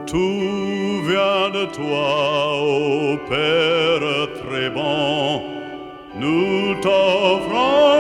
Tout vient de toi, ô Père très bon, nous t'offrons